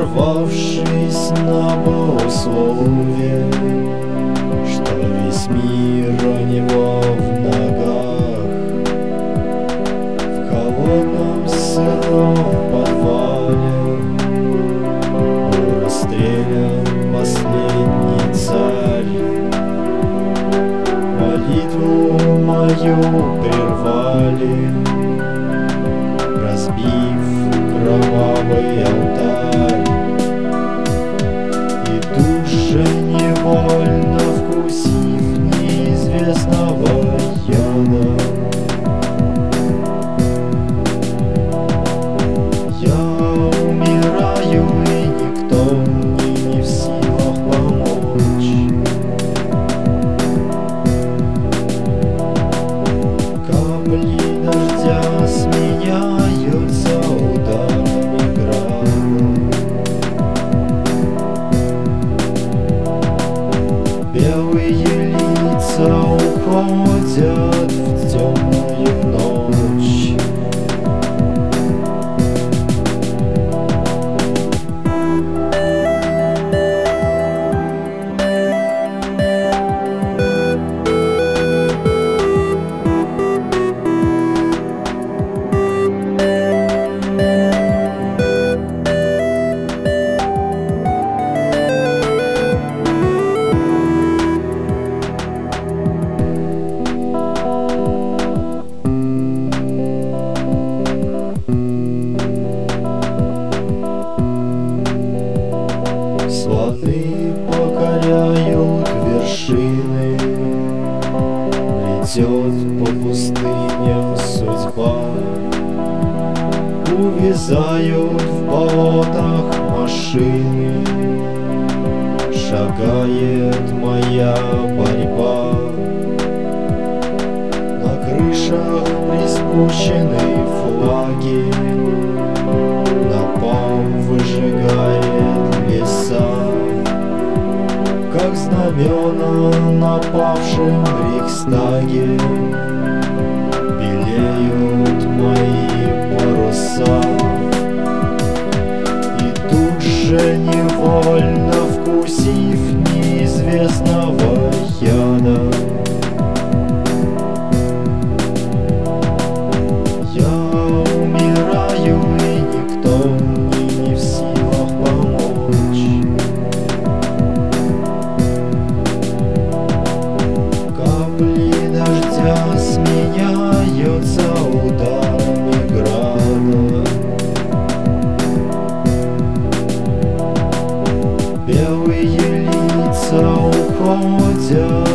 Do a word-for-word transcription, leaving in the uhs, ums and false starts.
Сорвавшись на полусловие, что весь мир у него в ногах, в холодном сыром подвале был расстрелян последний царь. Молитву мою прервали, разбив кровавый алтарь, и тут же невольно вкусив неизвестного яда, я умираю, и никто мне не в силах помочь. Капли дождя сменяются ударами града, белые лица уходят в темную ночь. Слоны покоряют вершины, летет по пустыням судьба, увязают в болотах машины, шагает моя борьба. На крышах приспущены флаги, напалм выжигает леса, как знамена на павшем Рейхстаге белеют мои паруса. И тут же, невольно вкусив неизвестного яда, я умираю, и никто мне не в силах помочь. Капли дождя сменяются ударами града, белые лица уходят